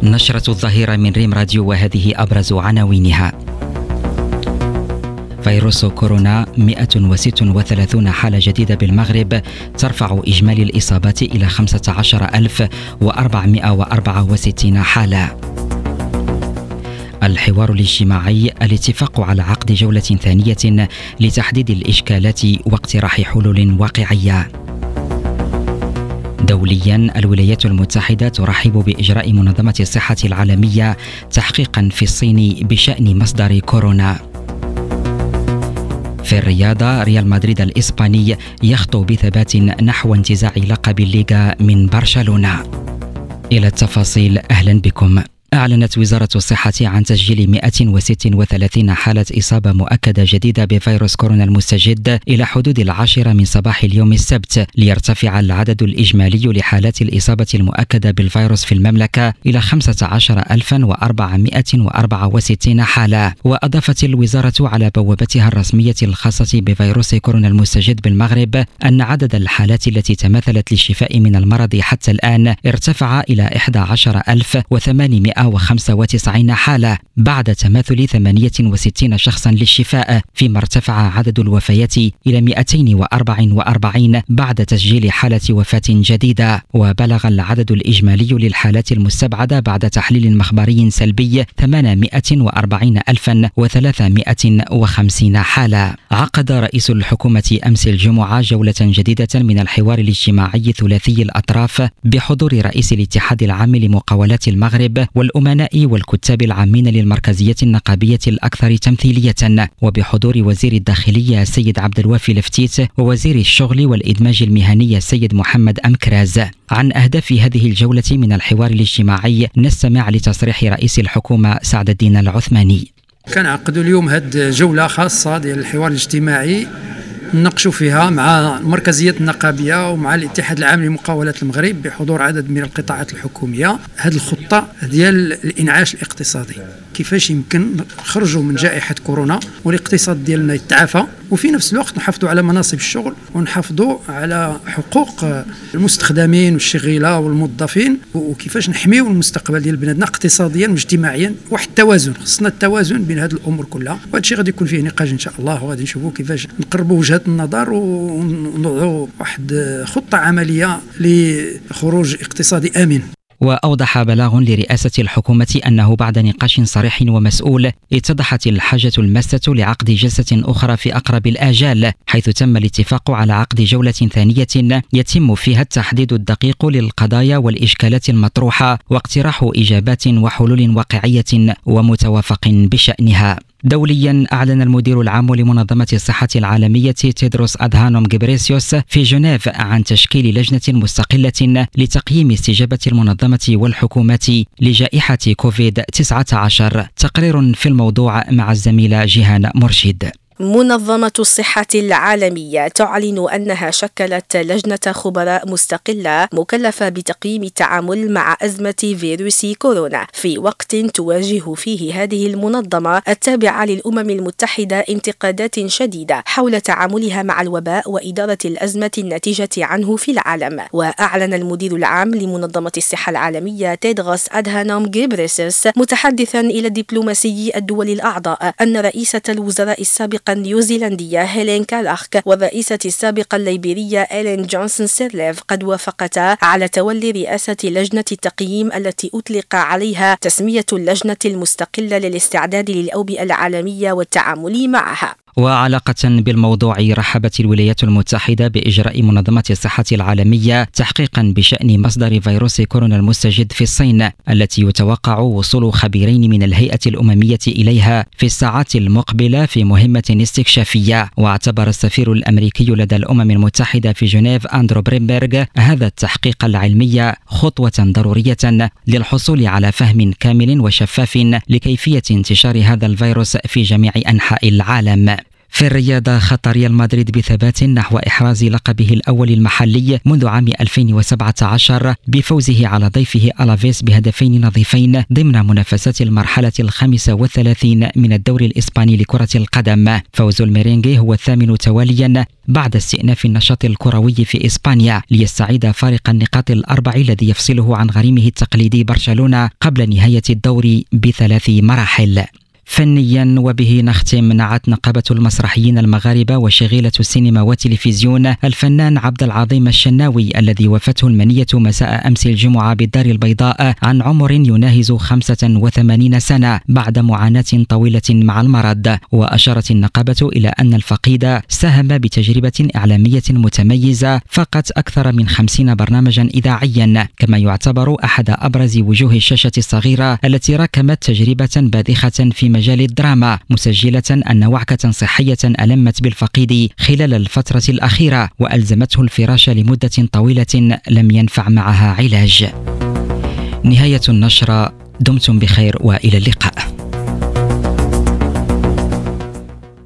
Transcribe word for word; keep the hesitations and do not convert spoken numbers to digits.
نشرة الظهيرة من ريم راديو، وهذه أبرز عناوينها. فيروس كورونا مئة وستة وثلاثين حالة جديدة بالمغرب، ترفع إجمالي الإصابات إلى خمسة عشر ألف وأربعمئة وأربعة وستين حالة. الحوار الاجتماعي، الاتفاق على عقد جولة ثانية لتحديد الإشكالات واقتراح حلول واقعية. دوليا، الولايات المتحدة ترحب بإجراء منظمة الصحة العالمية تحقيقا في الصين بشأن مصدر كورونا. في الرياضة، ريال مدريد الإسباني يخطو بثبات نحو انتزاع لقب الليغا من برشلونة. إلى التفاصيل، أهلا بكم. أعلنت وزارة الصحة عن تسجيل مئة وستة وثلاثين حالة إصابة مؤكدة جديدة بفيروس كورونا المستجد إلى حدود العاشرة من صباح اليوم السبت، ليرتفع العدد الإجمالي لحالات الإصابة المؤكدة بالفيروس في المملكة إلى خمسة عشر ألفا وأربعمئة وأربعة وستين حالة. وأضافت الوزارة على بوابتها الرسمية الخاصة بفيروس كورونا المستجد بالمغرب أن عدد الحالات التي تماثلت للشفاء من المرض حتى الآن ارتفع إلى أحد عشر ألف وثمانمئة وخمسة وتسعين حالة بعد تماثل ثمانية وستين شخصا للشفاء، فيما ارتفع عدد الوفيات إلى مئتين وأربعة وأربعين بعد تسجيل حالة وفاة جديدة. وبلغ العدد الإجمالي للحالات المستبعدة بعد تحليل مخبري سلبي ثمانمئة وأربعين ألفا وثلاثمئة وخمسين حالة. عقد رئيس الحكومة أمس الجمعة جولة جديدة من الحوار الاجتماعي ثلاثي الأطراف بحضور رئيس الاتحاد العام لمقاولات المغرب والأمناء والكتاب العامين للمركزية النقابية الأكثر تمثيلية، وبحضور وزير الداخلية السيد عبد الوافي لفتيت ووزير الشغل والإدماج المهني السيد محمد أمكراز. عن أهداف هذه الجولة من الحوار الاجتماعي نستمع لتصريح رئيس الحكومة سعد الدين العثماني. كان عقدوا اليوم هذه جولة خاصة ديال الحوار الاجتماعي نناقشوا فيها مع المركزية النقابية ومع الاتحاد العام لمقاولات المغرب بحضور عدد من القطاعات الحكومية. هذه الخطة ديال الإنعاش الاقتصادي، كيفاش يمكن نخرجوا من جائحة كورونا والاقتصاد ديالنا يتعافى، وفي نفس الوقت نحافظوا على مناصب الشغل ونحافظوا على حقوق المستخدمين والشغيلة والموظفين، وكيفاش نحميوا المستقبل ديال بلادنا اقتصاديا واجتماعيا. واحد التوازن، خصنا التوازن بين هذه الأمور كلها، وهذا الشيء غادي يكون فيه نقاش إن شاء الله، وغادي نشوفوا كيفاش نقربوا وجهة النظر ونوضعوا واحد خطة عملية لخروج اقتصادي آمن. وأوضح بلاغ لرئاسة الحكومة أنه بعد نقاش صريح ومسؤول اتضحت الحاجة الماسة لعقد جلسة أخرى في أقرب الآجال، حيث تم الاتفاق على عقد جولة ثانية يتم فيها التحديد الدقيق للقضايا والإشكالات المطروحة واقتراح إجابات وحلول واقعية ومتوافق بشأنها. دوليا، أعلن المدير العام لمنظمة الصحة العالمية تيدروس أدهانوم غيبريسيوس في جنيف عن تشكيل لجنة مستقلة لتقييم استجابة المنظمة والحكومات لجائحة كوفيد تسعة عشر. تقرير في الموضوع مع الزميلة جيهان مرشد. منظمة الصحة العالمية تعلن أنها شكلت لجنة خبراء مستقلة مكلفة بتقييم التعامل مع أزمة فيروس كورونا في وقت تواجه فيه هذه المنظمة التابعة للأمم المتحدة انتقادات شديدة حول تعاملها مع الوباء وإدارة الأزمة الناتجة عنه في العالم. وأعلن المدير العام لمنظمة الصحة العالمية تيدروس أدهانوم غيبريسيوس متحدثا إلى دبلوماسي الدول الأعضاء أن رئيسة الوزراء السابقة النيوزيلندية هيلين كالاخ والرئيسة السابقة الليبيرية إيلين جونسون سيرليف قد وافقتا على تولي رئاسة لجنة التقييم التي أطلق عليها تسمية اللجنة المستقلة للاستعداد للأوبئة العالمية والتعامل معها. وعلاقة بالموضوع، رحبت الولايات المتحدة بإجراء منظمة الصحة العالمية تحقيقا بشأن مصدر فيروس كورونا المستجد في الصين، التي يتوقع وصول خبيرين من الهيئة الأممية إليها في الساعات المقبلة في مهمة استكشافية. واعتبر السفير الأمريكي لدى الأمم المتحدة في جنيف أندرو بريمبرغ هذا التحقيق العلمي خطوة ضرورية للحصول على فهم كامل وشفاف لكيفية انتشار هذا الفيروس في جميع أنحاء العالم. في الرياضة خط ريال مدريد بثبات نحو إحراز لقبه الأول المحلي منذ عام ألفين وسبعة عشر بفوزه على ضيفه ألافيس بهدفين نظيفين ضمن منافسات المرحلة الخامسة والثلاثين من الدوري الإسباني لكرة القدم. فوز الميرينغي هو الثامن تواليا بعد استئناف النشاط الكروي في إسبانيا ليستعيد فارق النقاط الأربع الذي يفصله عن غريمه التقليدي برشلونة قبل نهاية الدوري بثلاث مراحل. فنيا وبه نختم. نعت نقابة المسرحيين المغاربة وشغيلة السينما والتلفزيون الفنان عبد العظيم الشناوي الذي وفته المنية مساء أمس الجمعة بالدار البيضاء عن عمر يناهز خمسة وثمانين سنة بعد معاناة طويلة مع المرض. وأشارت النقابة إلى أن الفقيد ساهم بتجربة إعلامية متميزة فقط أكثر من خمسين برنامجا إذاعيا، كما يعتبر أحد أبرز وجوه الشاشة الصغيرة التي ركمت تجربة باذخة في مجال الدراما، مسجلة أن وعكة صحية ألمت بالفقيد خلال الفترة الأخيرة وألزمته الفراش لمدة طويلة لم ينفع معها علاج. نهاية النشرة. دمتم بخير وإلى اللقاء.